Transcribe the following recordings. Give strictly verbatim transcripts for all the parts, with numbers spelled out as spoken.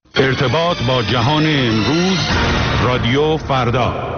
ارتباط با جهان امروز، رادیو فردا.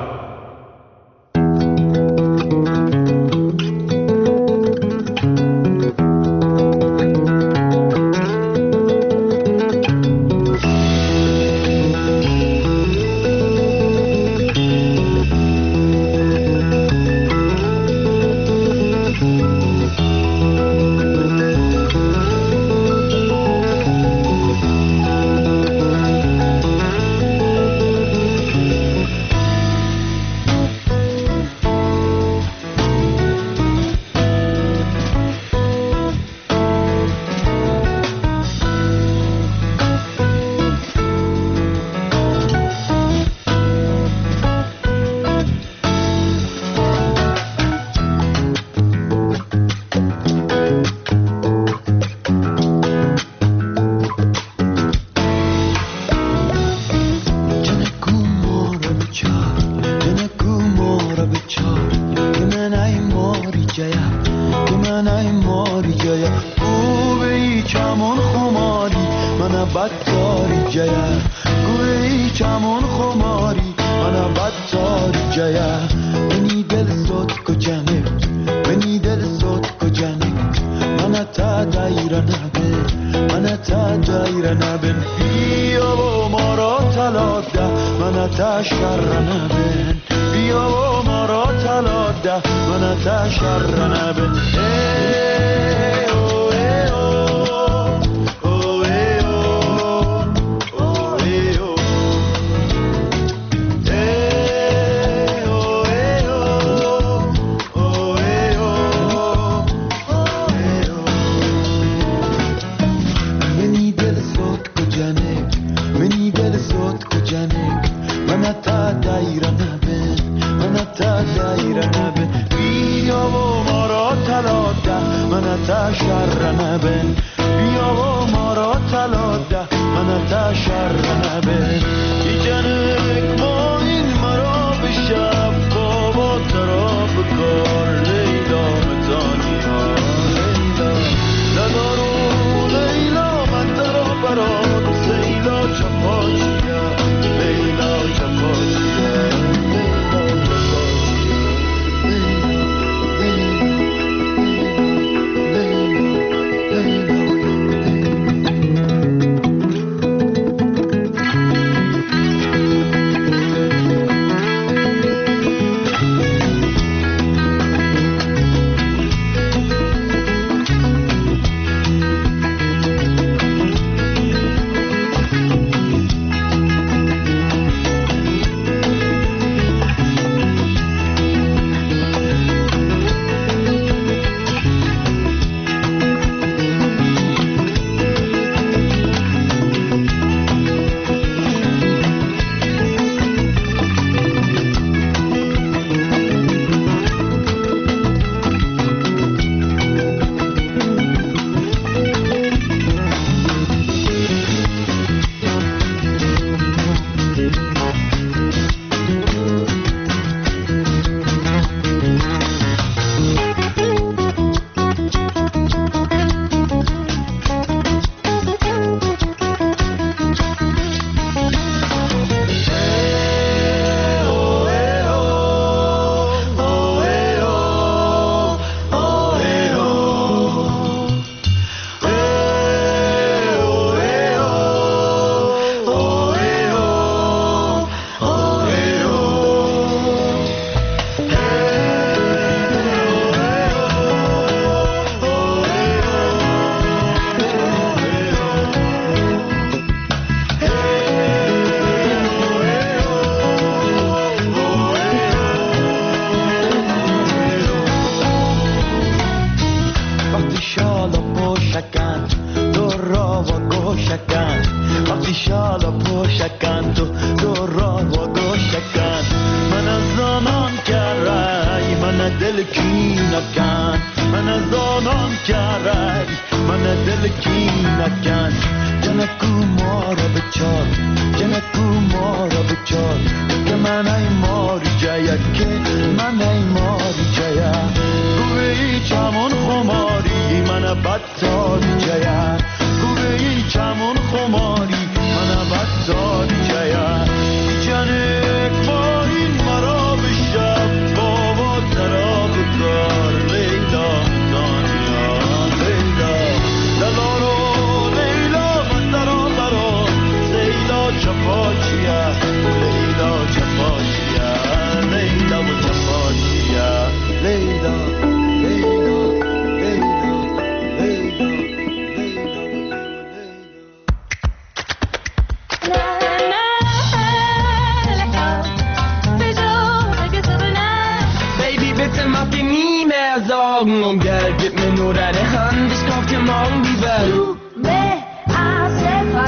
بدتر جیا گوی چمون خماری من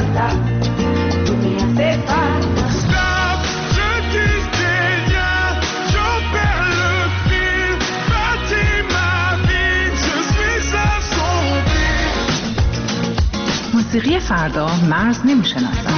falta, tú me haces falta. Stop, je disais rien, je perds le fil, bâtis ma vie, je suis assombri. موسیقی فردا مرز نمی‌شناسد.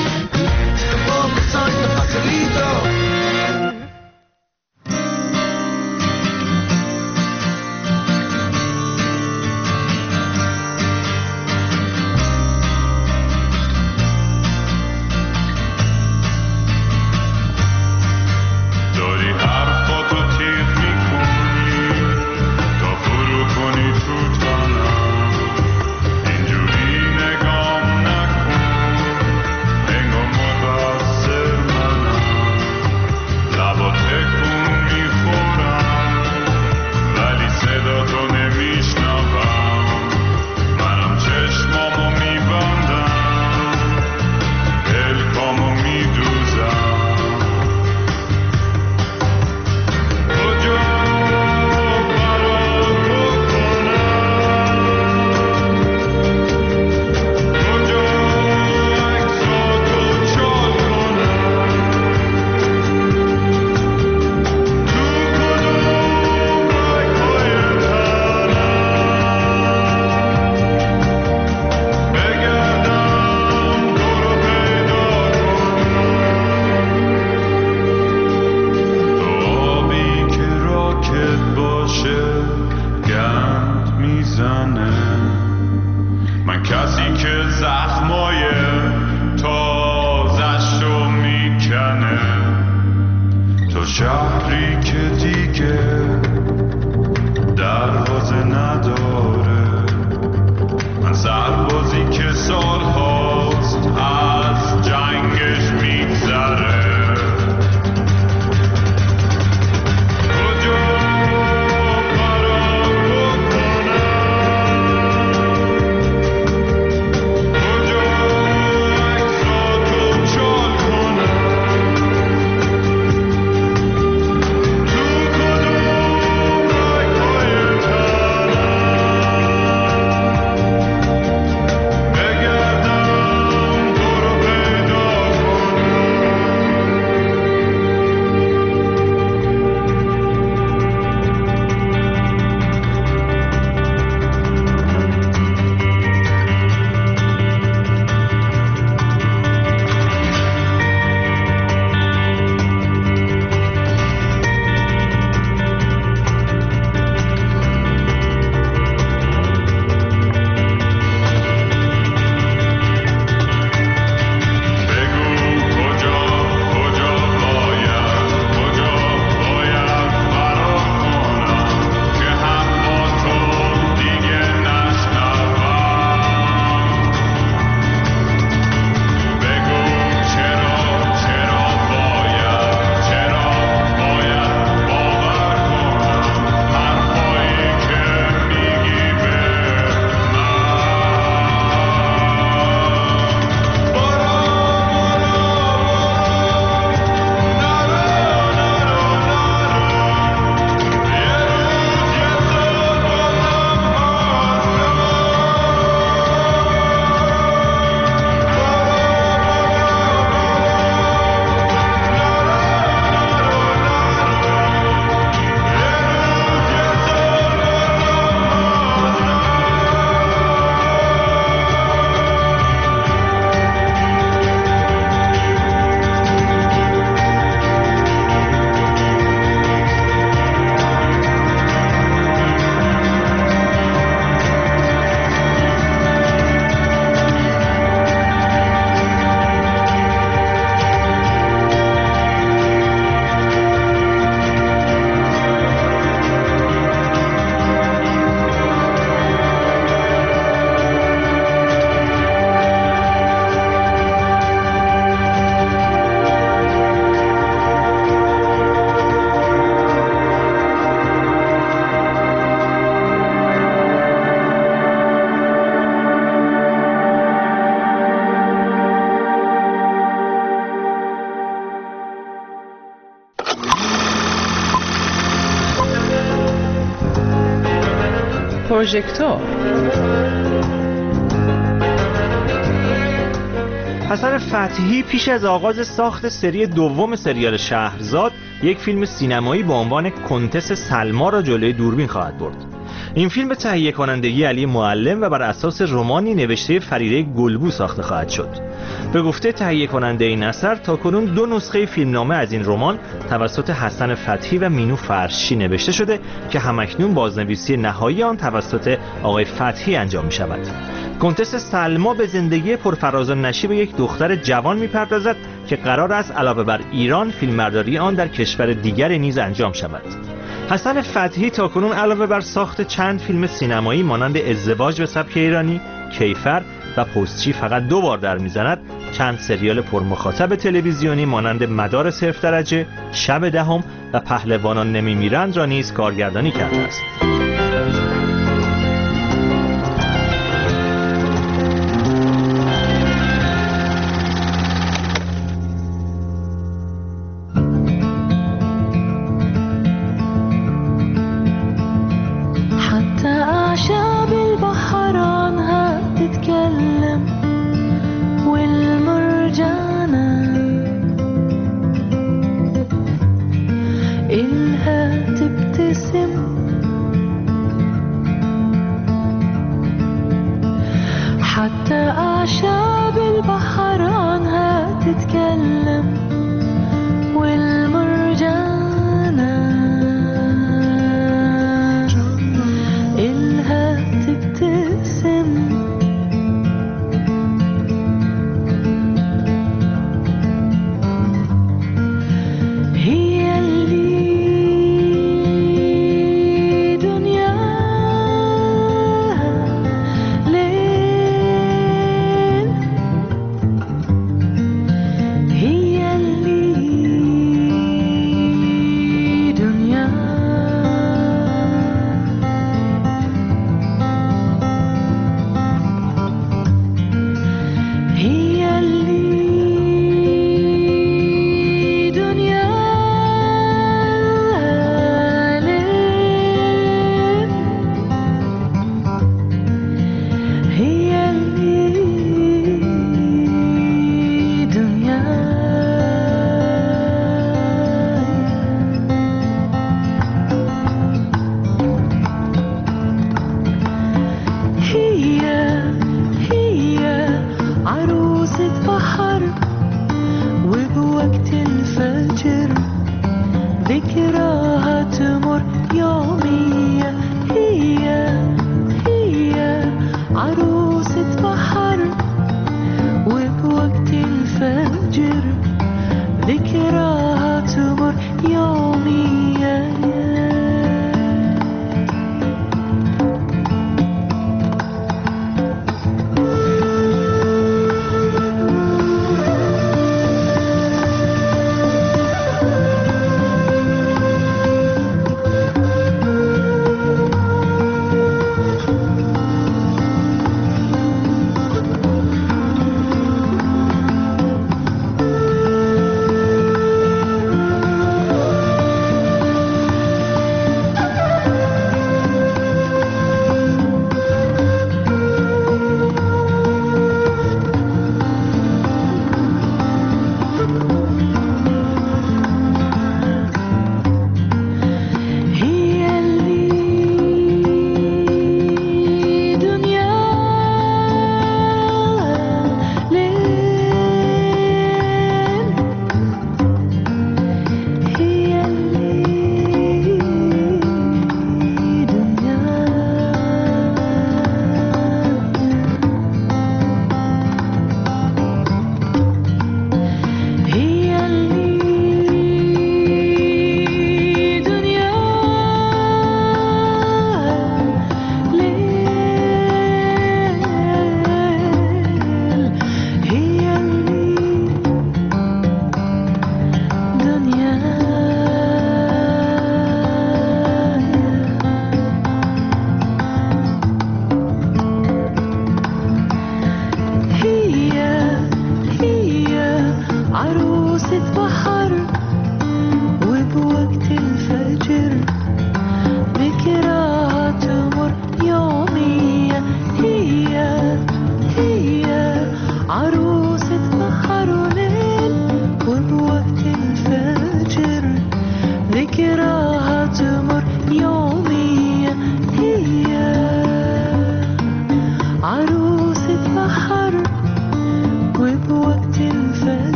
پروژکتور حسن فتحی پیش از آغاز ساخت سری دوم سریال شهرزاد یک فیلم سینمایی با عنوان کنتس سلما را جلوی دوربین خواهد برد. این فیلم به تهیه کنندگی علی معلم و بر اساس رمانی نوشته فریده گلبو ساخته خواهد شد. به گفته تهیه کننده این اثر تاکنون دو نسخه فیلمنامه از این رمان توسط حسن فتحی و مینو فرشی نوشته شده که همکنون بازنویسی نهایی آن توسط آقای فتحی انجام می شود. کنتس سلما به زندگی پرفراز و نشیب یک دختر جوان می‌پردازد که قرار است علاوه بر ایران فیلمبرداری آن در کشور دیگر نیز انجام شود. حسن فتحی تاکنون علاوه بر ساخت چند فیلم سینمایی مانند ازدواج به سبک ایرانی، کیفر و پستچی فقط دو بار در میزند، چند سریال پرمخاطب تلویزیونی مانند مدار صفر درجه، شب دهم و پهلوانان نمیمیرند را نیز کارگردانی کرده است.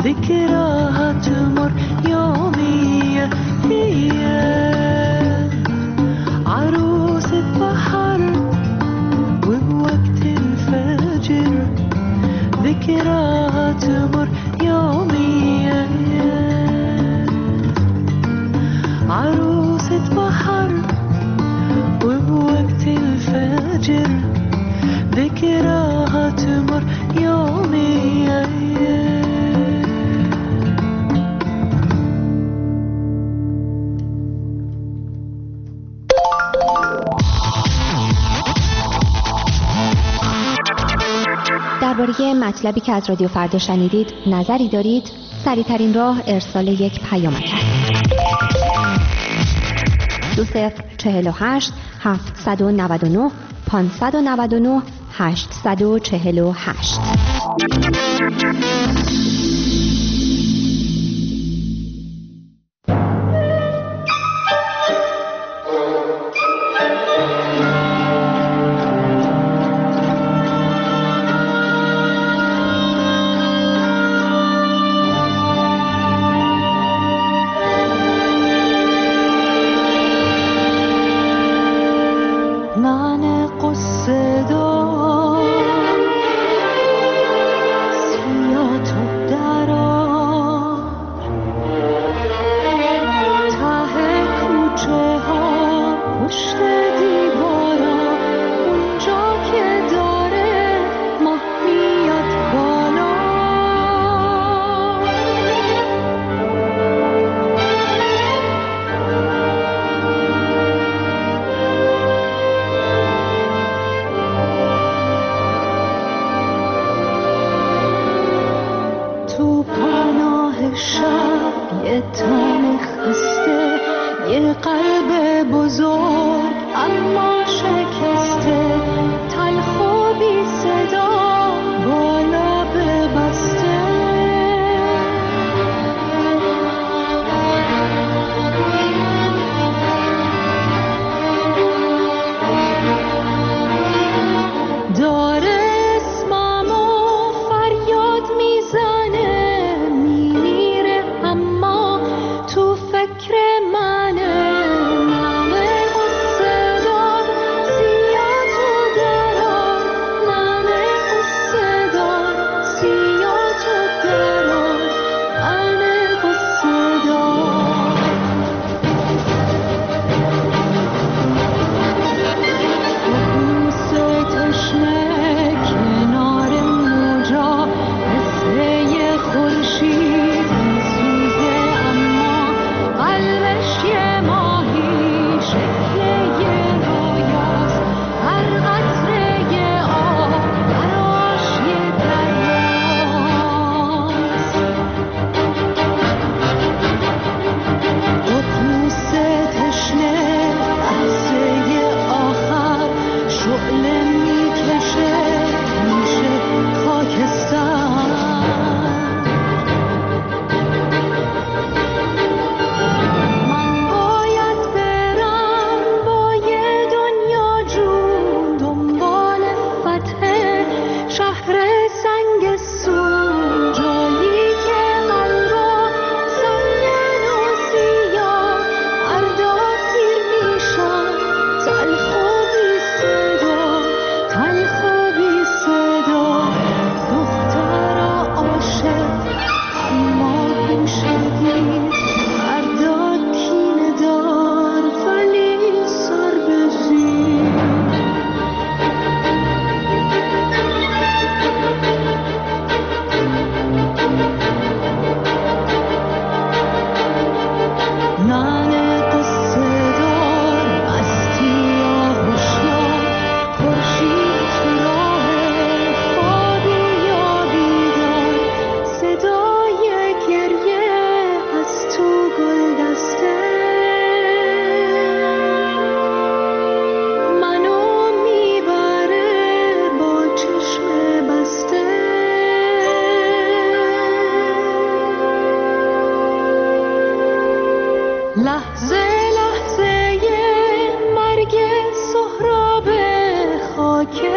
ذكرها تمر يومي هي عروسة بحر وبوقت الفجر ذكرها تمر يومي عروسة بحر وبوقت الفجر ذكرها تمر يومي درباره مطلبی که از رادیو فردا شنیدید نظری دارید؟ سریع‌ترین راه ارسال یک پیامک است. دو صفر چهل و هشت هفتصد و نود و نه پانصد و نود و نه هشتصد و چهل و هشت.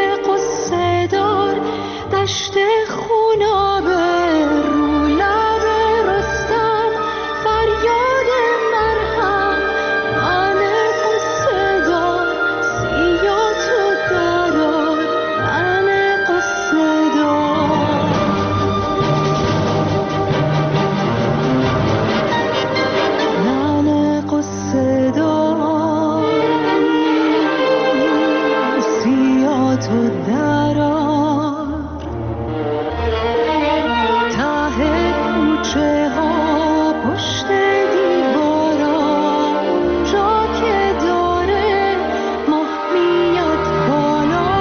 دشت خونابه رو لب گوشه ها پشت دیوارا جا که داره ماه میاد بالا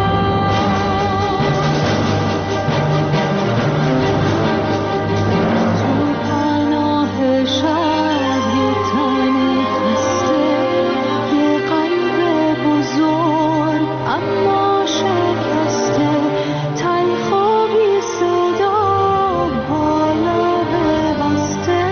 تو پناه شب یه تن خسته یه قلب بزرگ اما شکسته تلخ و بی صدا بالا ببسته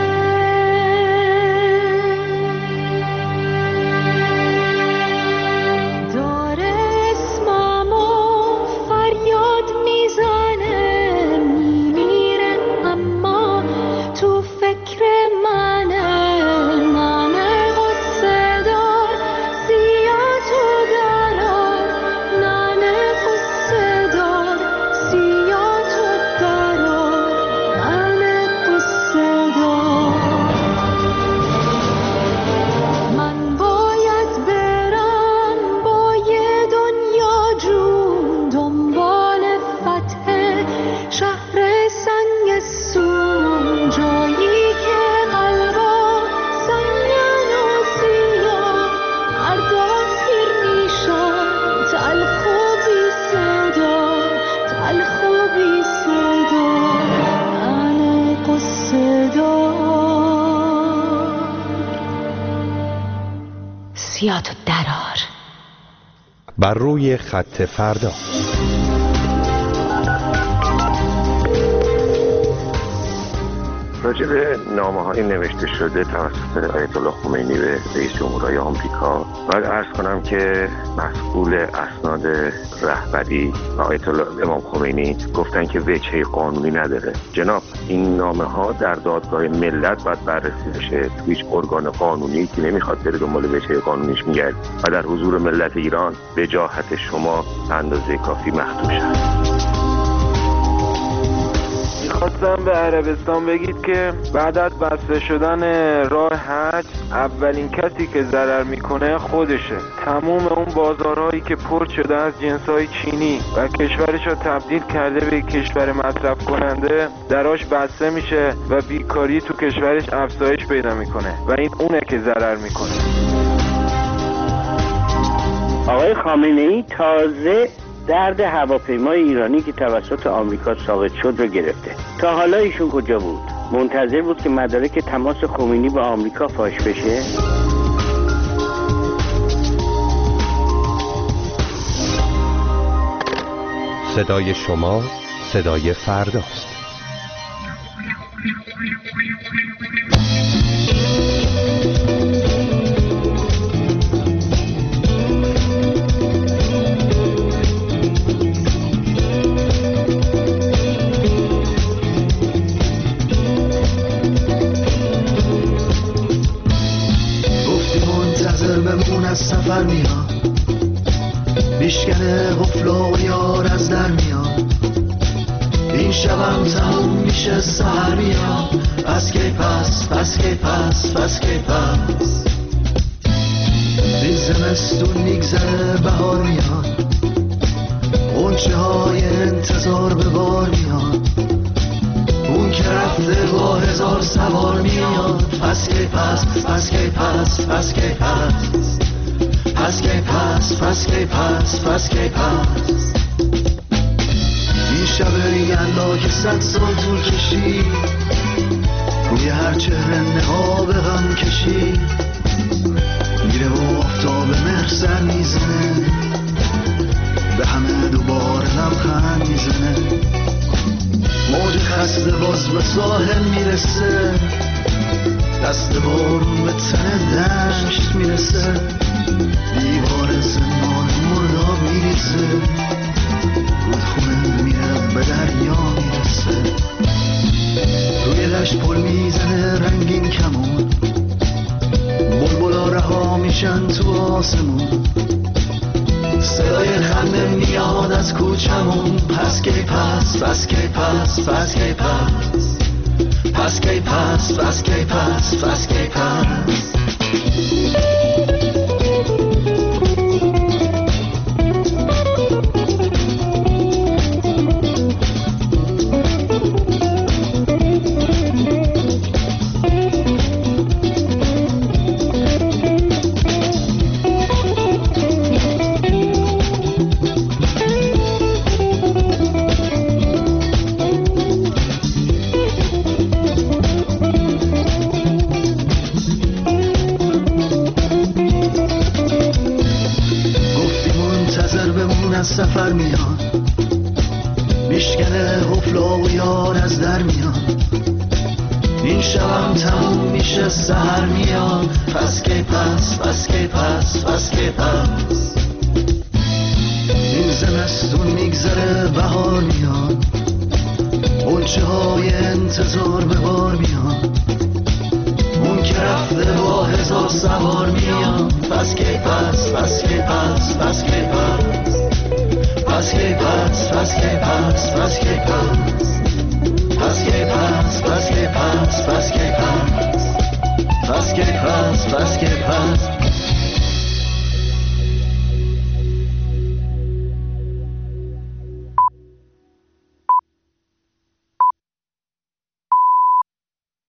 داره اسممو فریاد میزنه میمیره اما تو فکر منه ننه قصه دار سیاه تو درار ننه قصه دار سیاه تو درار ننه قصه دار من باید برم با یه دنیا جون دنبال فتح شهر سنگسون جایی که قلبا سنگن و سیاه مردا سیر میشن تلخ و بی صدا تلخ و بی صدا ننه قصه دار سیاه تو درار بر روی خط فردا. راجع به نامه‌های نوشته شده توسط آیت الله خمینی به رئیس جمهورهای آمریکا باید عرض کنم که مسئول اسناد رهبری آیت الله امام خمینی گفتن که وجه قانونی نداره. جناب این نامه‌ها در دادگاه ملت باید بررسی بشه، تو هیچ ارگان قانونی که نمیخواد بره دنبال وجه قانونیش میگرد و در حضور ملت ایران وجاهت شما اندازه کافی مخدوش است. خواستم به عربستان بگید که بعد از بسته شدن راه حج اولین کسی که ضرر میکنه خودشه. تموم اون بازارهایی که پر شده از جنسای چینی و کشورش رو تبدیل کرده به کشور مصرف کننده دراش بسته میشه و بیکاری تو کشورش افزایش پیدا میکنه و این اونه که ضرر میکنه. آقای خامنه‌ای تازه درد هواپیمای ایرانی که توسط آمریکا ساقط شد رو گرفته. تا حالا ایشون کجا بود؟ منتظر بود که مدارک تماس خمینی با آمریکا فاش بشه؟ صدای شما صدای فرداست. از سفر میاد بیشکنه غفلا و یار از در میاد این شبم تموم میشه سهر میاد پس کی پس پس کی پس پس کی پس این زمستون میگذره بهار میاد غنچه های انتظار به بار میاد اون که رفته با هزار سوار میاد پس کی پس پس کی پس پس کی پس پس کی پس پس کی پس پس کی پس این شب یلدا که صد سال طول کشید روی هر چهره نقاب غم کشید میره و آفتاب مهر سر میزنه به همه دوباره لبخند میزنه موج خسته باز به ساحل میرسه دست بارون به تن دشت میرسه دیوار زندان مرداب میریزه رودخونه میره به دریا میرسه روی دشت پل میزنه رنگین کمون بلبلا رها میشن تو آسمون صدای خنده میاد از کوچمون پس کی پس پس کی پس پس کی پس پس کی پس پس کی پس پس کی پس این شبم تموم میشه سحر میاد پس کی پس پس کی پس پس کی پس این زمستون میگذره بهار میاد غنچه های انتظار به بار میاد اون که رفته با هزار سوار میاد پس کی پس پس کی پس پس کی پس پس کی پس پس کی پس پس کی پس پس کی پس پس کی پس پس کی پس پس کی پس پس کی پس